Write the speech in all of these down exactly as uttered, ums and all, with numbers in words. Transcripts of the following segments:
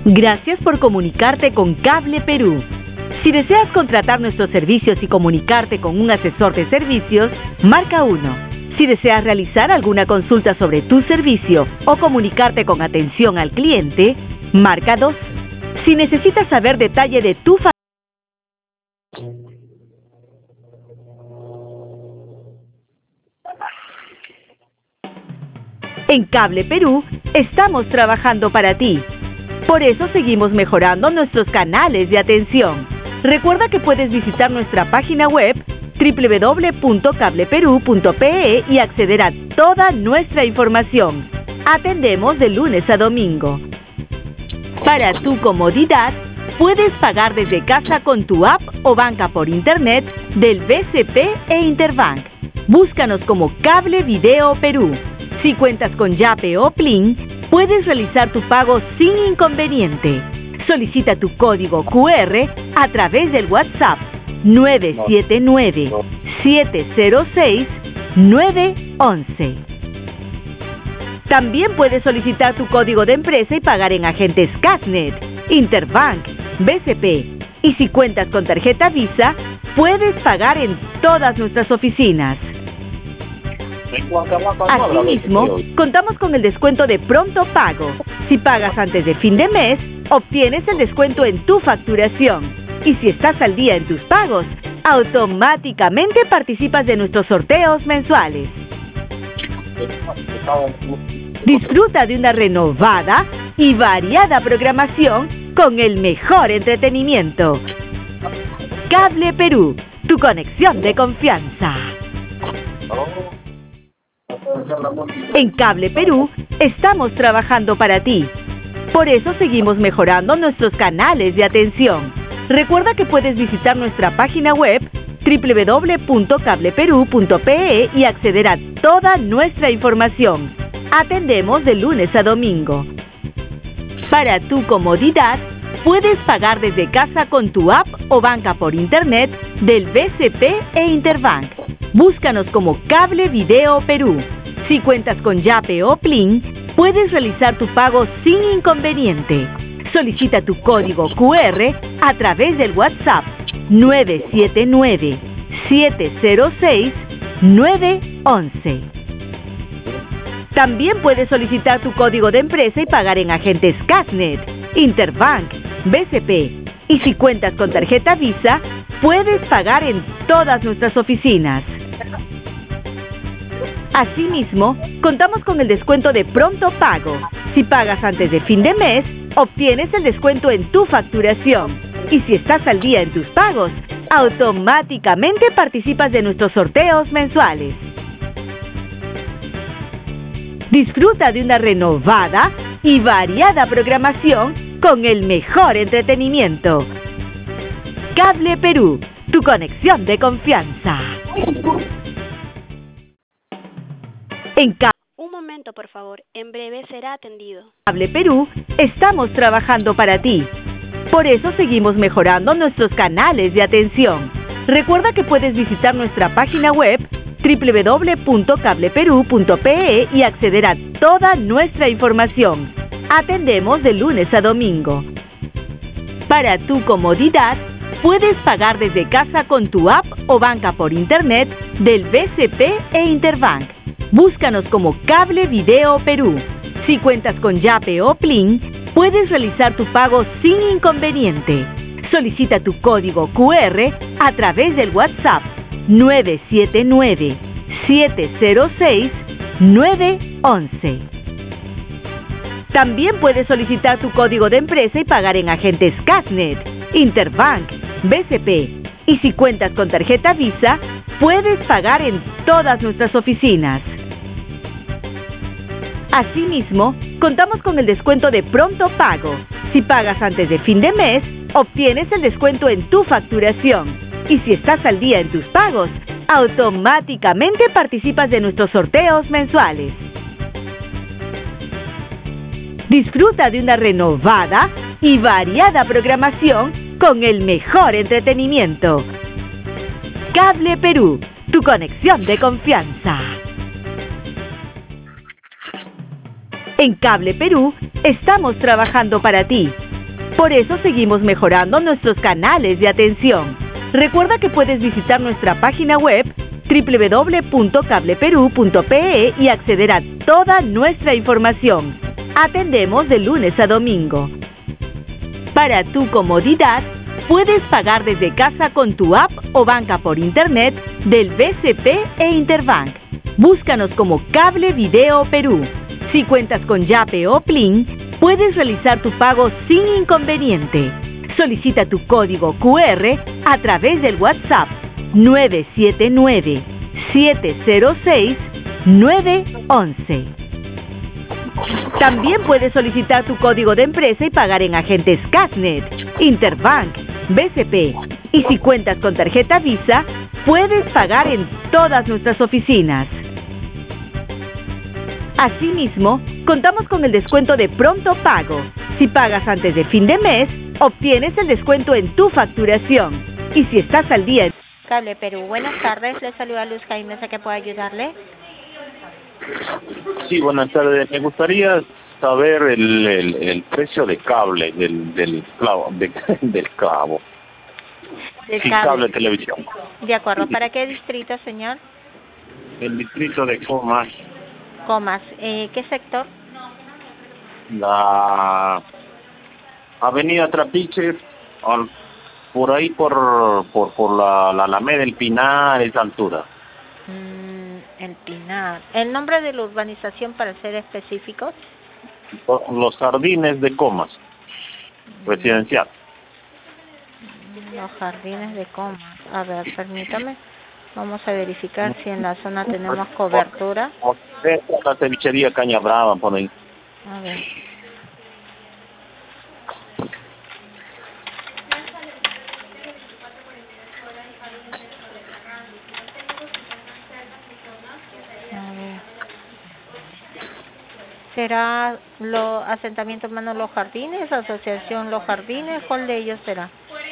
Gracias por comunicarte con Cable Perú. Si deseas contratar nuestros servicios y comunicarte con un asesor de servicios, marca uno. Si deseas realizar alguna consulta sobre tu servicio o comunicarte con atención al cliente, marca dos. Si necesitas saber detalle de tu familia, en Cable Perú estamos trabajando para ti. Por eso seguimos mejorando nuestros canales de atención. Recuerda que puedes visitar nuestra página web doble u doble u doble u punto cable perú punto pe e y acceder a toda nuestra información. Atendemos de lunes a domingo. Para tu comodidad, puedes pagar desde casa con tu app o banca por internet del B C P e Interbank. Búscanos como Cable Video Perú. Si cuentas con Yape o Plin, puedes realizar tu pago sin inconveniente. Solicita tu código cu erre a través del WhatsApp nueve siete nueve, siete cero seis, nueve once. También puedes solicitar tu código de empresa y pagar en agentes Casnet, Interbank, B C P. Y si cuentas con tarjeta Visa, puedes pagar en todas nuestras oficinas. Asimismo, contamos con el descuento de pronto pago. Si pagas antes de fin de mes, obtienes el descuento en tu facturación. Y si estás al día en tus pagos, automáticamente participas de nuestros sorteos mensuales. Disfruta de una renovada y variada programación con el mejor entretenimiento. Cable Perú, tu conexión de confianza. En Cable Perú estamos trabajando para ti. Por eso seguimos mejorando nuestros canales de atención. Recuerda que puedes visitar nuestra página web doble u doble u doble u punto cable perú punto pe e y acceder a toda nuestra información. Atendemos de lunes a domingo. Para tu comodidad, puedes pagar desde casa con tu app o banca por internet del B C P e Interbank. Búscanos como Cable Video Perú. Si cuentas con Yape o Plin, puedes realizar tu pago sin inconveniente. Solicita tu código cu erre a través del WhatsApp nueve siete nueve, siete cero seis, nueve once. También puedes solicitar tu código de empresa y pagar en agentes Casnet, Interbank, B C P. Y si cuentas con tarjeta Visa, puedes pagar en todas nuestras oficinas. Asimismo, contamos con el descuento de pronto pago. Si pagas antes de fin de mes, obtienes el descuento en tu facturación. Y si estás al día en tus pagos, automáticamente participas de nuestros sorteos mensuales. Disfruta de una renovada y variada programación con el mejor entretenimiento. Cable Perú, tu conexión de confianza. En Cable Un momento, por favor. En breve será atendido. Cable Perú estamos trabajando para ti. Por eso seguimos mejorando nuestros canales de atención. Recuerda que puedes visitar nuestra página web doble u doble u doble u punto cable perú punto pe e y acceder a toda nuestra información. Atendemos de lunes a domingo. Para tu comodidad, puedes pagar desde casa con tu app o banca por internet del B C P e Interbank. Búscanos como Cable Video Perú. Si cuentas con Yape o Plin, puedes realizar tu pago sin inconveniente. Solicita tu código cu erre a través del WhatsApp nueve siete nueve, siete cero seis, nueve once. También puedes solicitar tu código de empresa y pagar en agentes Casnet, Interbank, B C P. Y si cuentas con tarjeta Visa, puedes pagar en todas nuestras oficinas. Asimismo, contamos con el descuento de pronto pago. Si pagas antes de fin de mes, obtienes el descuento en tu facturación. Y si estás al día en tus pagos, automáticamente participas de nuestros sorteos mensuales. Disfruta de una renovada y variada programación con el mejor entretenimiento. Cable Perú, tu conexión de confianza. En Cable Perú estamos trabajando para ti. Por eso seguimos mejorando nuestros canales de atención. Recuerda que puedes visitar nuestra página web doble u doble u doble u punto cableperú punto pe y acceder a toda nuestra información. Atendemos de lunes a domingo. Para tu comodidad, puedes pagar desde casa con tu app o banca por internet del B C P e Interbank. Búscanos como Cable Video Perú. Si cuentas con Yape o Plin, puedes realizar tu pago sin inconveniente. Solicita tu código cu erre a través del WhatsApp nueve siete nueve, siete cero seis, nueve once. También puedes solicitar tu código de empresa y pagar en agentes Casnet, Interbank, B C P. Y si cuentas con tarjeta Visa, puedes pagar en todas nuestras oficinas. Asimismo, contamos con el descuento de pronto pago. Si pagas antes de fin de mes, obtienes el descuento en tu facturación. Y si estás al día en Cable Perú, buenas tardes, le saluda Luz Jaime, ¿a qué puedo ayudarle? Sí, buenas tardes. Me gustaría saber el, el, el precio de cable del del clavo, de, del clavo. Del sí, cable. cable de televisión. De acuerdo, ¿para qué distrito, señor? El distrito de Comas, Comas, eh, ¿qué sector? la Avenida Trapiche, al, por ahí por por por la, la Alameda del Pinar, esa altura. Mm, el Pinar. ¿El nombre de la urbanización para ser específicos? Los Jardines de Comas, residencial. Los Jardines de Comas. A ver, permítame. Vamos a verificar si en la zona tenemos cobertura. La cevichería Caña Brava, por ahí. A ver. A ver. ¿Será lo asentamiento Hermanos Los Jardines, asociación Los Jardines? ¿Cuál de ellos será?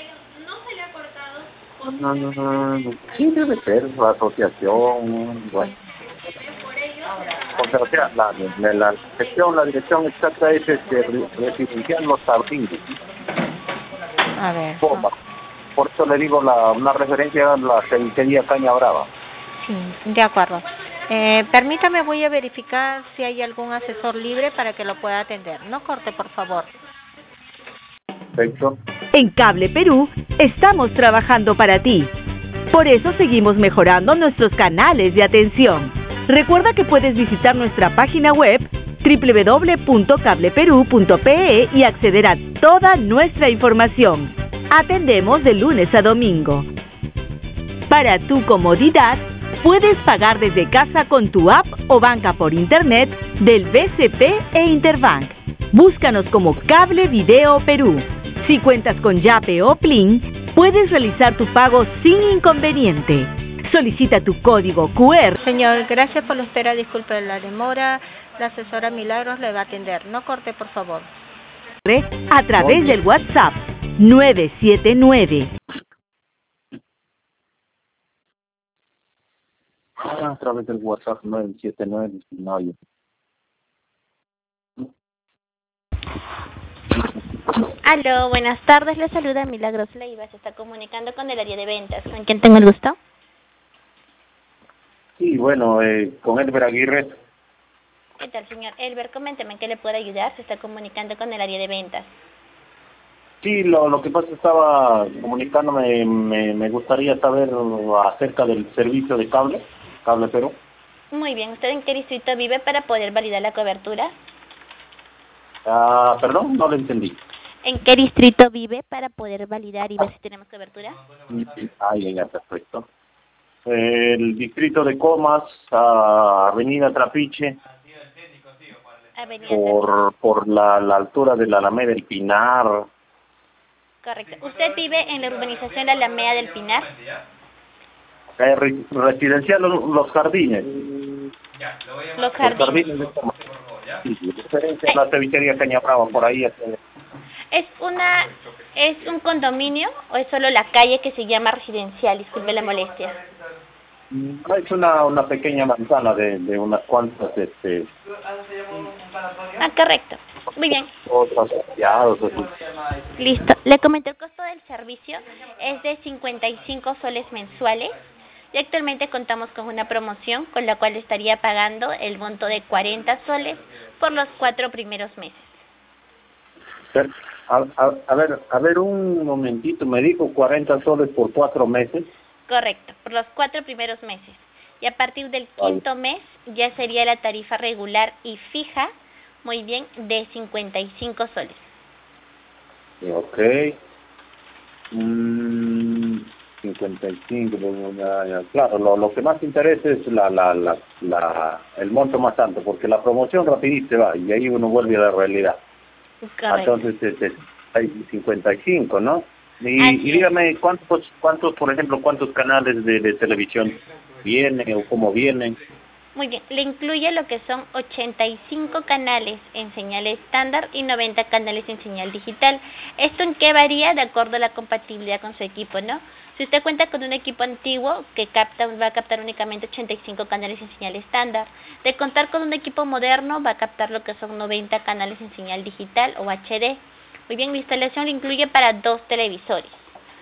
No, no, no. Sí, debe ser la asociación. Bueno. O sea, la, la, la dirección, la dirección exacta es este, residencial Los Jardines. A ver. Comas. Por eso le digo la, una referencia a la cevichería Caña Brava. Sí, de acuerdo. Eh, permítame, voy a verificar si hay algún asesor libre para que lo pueda atender. No corte, por favor. Perfecto. En Cable Perú, estamos trabajando para ti. Por eso seguimos mejorando nuestros canales de atención. Recuerda que puedes visitar nuestra página web doble u doble u doble u punto cableperú punto pe y acceder a toda nuestra información. Atendemos de lunes a domingo. Para tu comodidad, puedes pagar desde casa con tu app o banca por internet del B C P e Interbank. Búscanos como Cable Video Perú. Si cuentas con Yape o Plin, puedes realizar tu pago sin inconveniente. Solicita tu código cu erre. Señor, gracias por la espera, disculpe la demora. La asesora Milagros le va a atender. No corte, por favor. A través del WhatsApp nueve siete nueve. Ah, a través del WhatsApp nueve siete nueve. No, yo. Aló, buenas tardes, le saluda Milagros Leiva, se está comunicando con el área de ventas. ¿Con quién tengo el gusto? Sí, bueno, eh, con Elber Aguirre. ¿Qué tal, señor Elber? Coménteme en qué le puedo ayudar, se está comunicando con el área de ventas. Sí, lo, lo que pasa es que estaba comunicándome, me, me gustaría saber acerca del servicio de cable, Cable Perú. Muy bien, ¿usted en qué distrito vive para poder validar la cobertura? Ah, perdón, no lo entendí. ¿En qué distrito vive para poder validar y ver si tenemos cobertura? Ahí, ya, perfecto. El distrito de Comas, ah, Avenida Trapiche, Avenida por por la, la altura de la Alameda del Pinar. Correcto. ¿Usted vive en la urbanización La Alameda del Pinar? Eh, re, residencial Los, los Jardines. Los Los Jardines. Jardines de Comas. Sí, sí, referencia a la cevichería Caña Brava, por ahí. ¿Es una es un condominio o es solo la calle que se llama residencial? Disculpe la molestia. Es una una pequeña manzana de, de unas cuantas este Ah, correcto. Muy bien. asociados, así. Listo. Le comento, el costo del servicio es de cincuenta y cinco soles mensuales y actualmente contamos con una promoción con la cual estaría pagando el monto de cuarenta soles por los cuatro primeros meses. A, a, a ver, a ver un momentito, me dijo cuarenta soles por cuatro meses. Correcto, por los cuatro primeros meses. Y a partir del quinto mes ya sería la tarifa regular y fija, muy bien, de cincuenta y cinco soles. Ok. Mm, cincuenta y cinco, ya, ya. Claro, lo, lo que más interesa es la, la, la, la, el monto más alto, porque la promoción rapidito se va y ahí uno vuelve a la realidad. Correcto. Entonces, este, hay cincuenta y cinco, ¿no? Y, y dígame, ¿cuántos, cuántos, por ejemplo, cuántos canales de, de televisión vienen o cómo vienen? Muy bien, le incluye lo que son ochenta y cinco canales en señal estándar y noventa canales en señal digital. ¿Esto en qué varía? De acuerdo a la compatibilidad con su equipo, ¿no? Si usted cuenta con un equipo antiguo que capta, va a captar únicamente ochenta y cinco canales en señal estándar. De contar con un equipo moderno, va a captar lo que son noventa canales en señal digital o H D. Muy bien, la instalación lo incluye para dos televisores.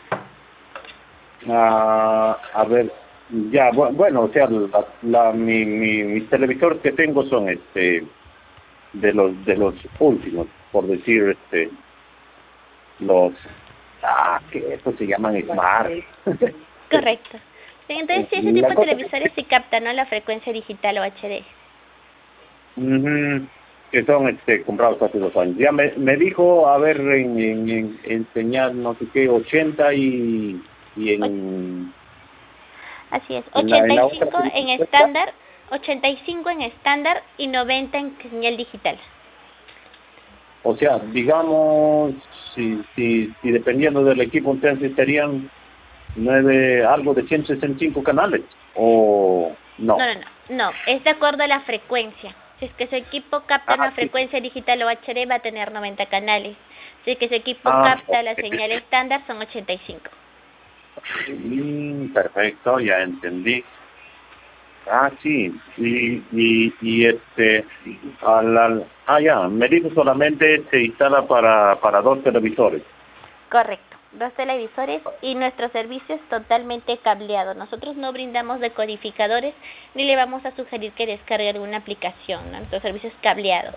Ah, a ver, ya, bu bueno, o sea, la, la, mi, mi, mis televisores que tengo son este de los de los últimos, por decir, este, los, ah, que estos se llaman Smart. Correcto. Sí, entonces, si ese tipo de televisores sí captan, ¿no?, la frecuencia digital o H D. Uh-huh. Que son este comprados hace dos años. Ya me, me dijo, a ver, en, en, en enseñar no sé qué, ochenta y, y en... Así es, en la, ochenta en la y otra cinco en estándar, ochenta y cinco en estándar y noventa en señal digital. O sea, digamos, si, si, si dependiendo del equipo, entonces serían nueve, algo de ciento sesenta y cinco canales, o no. No, no, no, no, es de acuerdo a la frecuencia. Si es que su equipo capta Ah, una sí. frecuencia digital o H D, va a tener noventa canales. Si es que su equipo Ah, capta ok. la señal estándar, son ochenta y cinco. Mm, perfecto, ya entendí. Ah, sí, y, y, y este, al, al, ah, ya, me dijo solamente se instala para, para dos televisores. Correcto, dos televisores y nuestro servicio es totalmente cableado. Nosotros no brindamos decodificadores ni le vamos a sugerir que descargue alguna aplicación, ¿no? Nuestro servicio es cableado.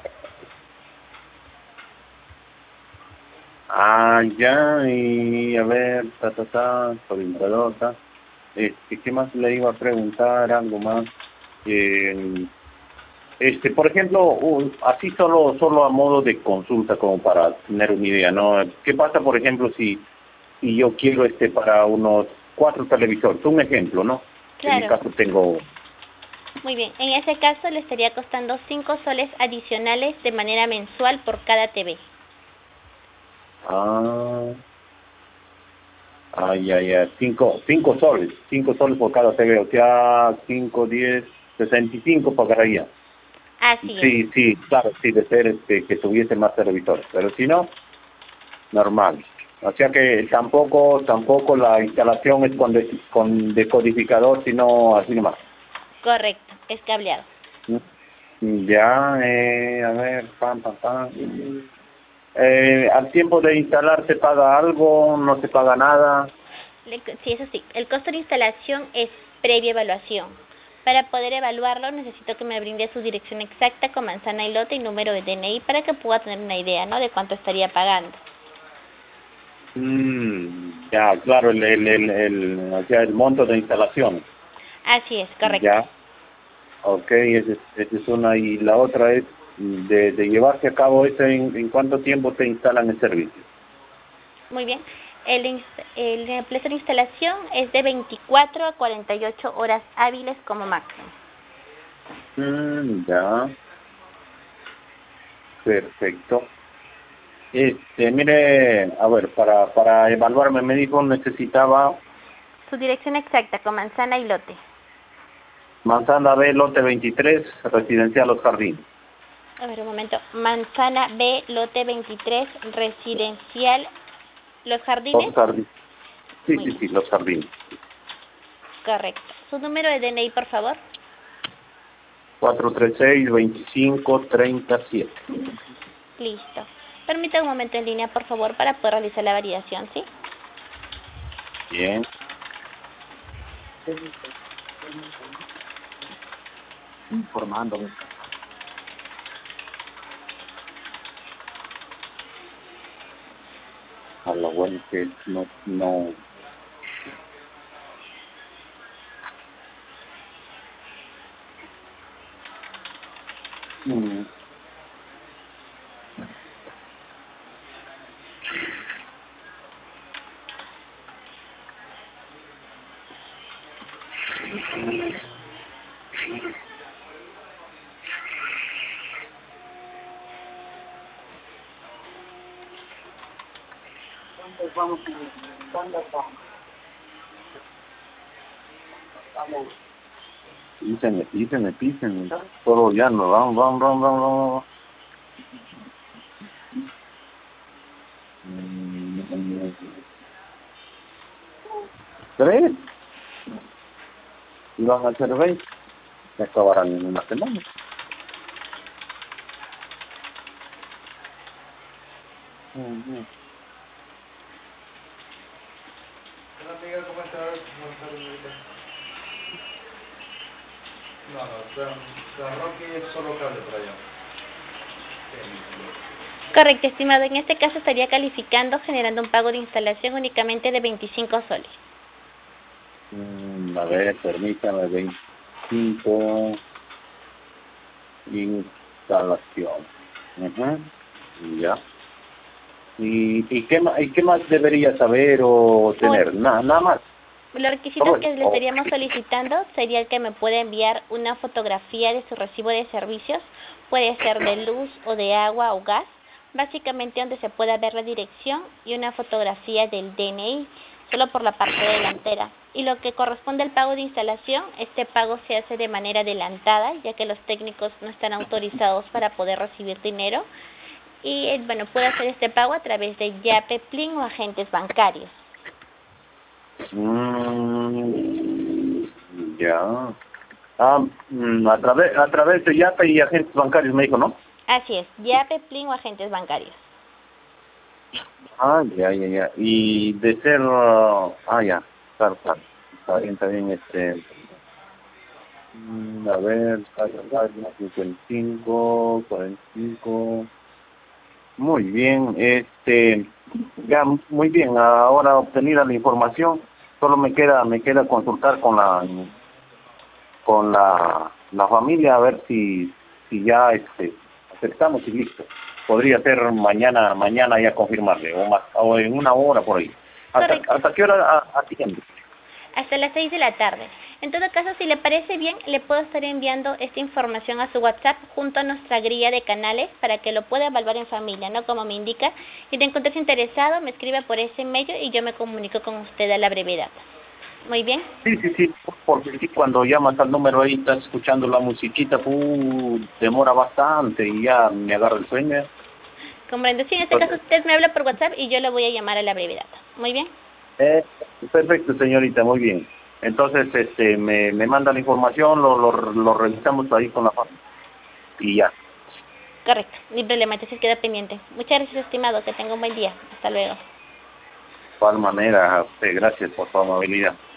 Ah, ya, y a ver, ta, ta, ta, orientador, ta. Este, ¿qué más le iba a preguntar? Algo más. Eh, este, por ejemplo, uh, así solo, solo a modo de consulta, como para tener una idea, ¿no? ¿Qué pasa, por ejemplo, si, si yo quiero este para unos cuatro televisores? Un ejemplo, ¿no? En mi Claro. caso tengo... Muy bien, en ese caso le estaría costando cinco soles adicionales de manera mensual por cada T V. Ah, ay, ay, ay, cinco, cinco soles, cinco soles por cada T V, o sea, cinco, diez, sesenta y cinco pagaría. Así es. Sí, sí, claro, sí, de ser este, que tuviese más televisores, pero si no, normal. O sea que tampoco, tampoco la instalación es con, de, con decodificador, sino así nomás. Correcto, es cableado. Ya, eh, a ver, pam, pam, pam. Eh, al tiempo de instalar, ¿se paga algo? ¿No se paga nada? Le- Sí, eso sí. El costo de instalación es previa evaluación. Para poder evaluarlo necesito que me brinde su dirección exacta con manzana y lote y número de D N I para que pueda tener una idea, ¿no?, de cuánto estaría pagando. Mm, ya, claro, el, el, el, el, o sea, el monto de instalación. Así es, correcto. Ya, ok, esa es, esa es una. Y la otra es de, de llevarse a cabo eso, ¿en, en cuánto tiempo te instalan el servicio? Muy bien. El, ins- el plazo de instalación es de veinticuatro a cuarenta y ocho horas hábiles como máximo. Mm, ya, perfecto. Este, mire, a ver, para, para evaluarme me dijo necesitaba Su dirección exacta con manzana y lote. Manzana B, lote veintitrés, residencial Los Jardines. A ver, un momento. Manzana B, lote veintitrés, residencial Los Jardines. Los Jardines. Sí, Muy sí, bien. sí, Los Jardines. Correcto. Su número de D N I, por favor. cuatro tres seis, veinticinco, treinta y siete. Listo. Permítame un momento en línea, por favor, para poder realizar la validación, ¿sí? Bien. Informándome. A lo bueno que no, no. Mm. Entonces vamos a ver, ¿dónde vamos? Vamos. Písenme, písenme, písenme. Todo ya no, vamos, vamos, vamos, vamos, vamos. ¿Tres? ¿Iban a hacer veinte? Se acabarán en una semana. Uh-huh. Hola amiga, ¿cómo estás? ¿Cómo estás, señorita? No, no, San, San Roque es solo cable para allá. Correcto, estimado. En este caso estaría calificando generando un pago de instalación únicamente de veinticinco soles. Mm, a ver, permítame, veinticinco instalación. Uh-huh. Ya. ¿Y, y, qué, ma- ¿Y qué más debería saber o tener? Na, nada más. Los requisitos que le estaríamos solicitando sería el que me pueda enviar una fotografía de su recibo de servicios, puede ser de luz o de agua o gas, básicamente donde se pueda ver la dirección y una fotografía del D N I, solo por la parte delantera. Y lo que corresponde al pago de instalación, este pago se hace de manera adelantada, ya que los técnicos no están autorizados para poder recibir dinero. Y eh, bueno, puede hacer este pago a través de Yape, Plin o agentes bancarios. Mm, ya. Ah, mm, a través a través de Yape y agentes bancarios me dijo, ¿no? Así es, Yape, Plin o agentes bancarios. Ah, ya, ya, ya. Y de ser... uh, ah, ya. Claro, claro. Está bien, está bien, este... mm, a ver, cincuenta y cinco, cuarenta y cinco... Muy bien, este... Ya, muy bien. Ahora obtenida la información, solo me queda me queda consultar con la con la, la familia a ver si si ya este aceptamos y listo. Podría ser mañana mañana ya confirmarle o más o en una hora por ahí. ¿Hasta, hasta qué hora atiende? Hasta las seis de la tarde. En todo caso, si le parece bien, le puedo estar enviando esta información a su WhatsApp junto a nuestra grilla de canales para que lo pueda evaluar en familia, ¿no? Como me indica. Si te encuentras interesado, me escribe por ese medio y yo me comunico con usted a la brevedad. Muy bien. Sí, sí, sí, porque sí, cuando llamas al número ahí, estás escuchando la musiquita, uh, demora bastante y ya me agarra el sueño. Comprendo. Sí, en este caso usted me habla por WhatsApp y yo le voy a llamar a la brevedad. Muy bien. Eh, perfecto, señorita, muy bien. Entonces, este, me, me manda la información, lo, lo, lo revisamos ahí con la familia y ya. Correcto, ni problema, entonces queda pendiente. Muchas gracias, estimado, que tenga un buen día. Hasta luego. De igual manera, a usted, gracias por su amabilidad.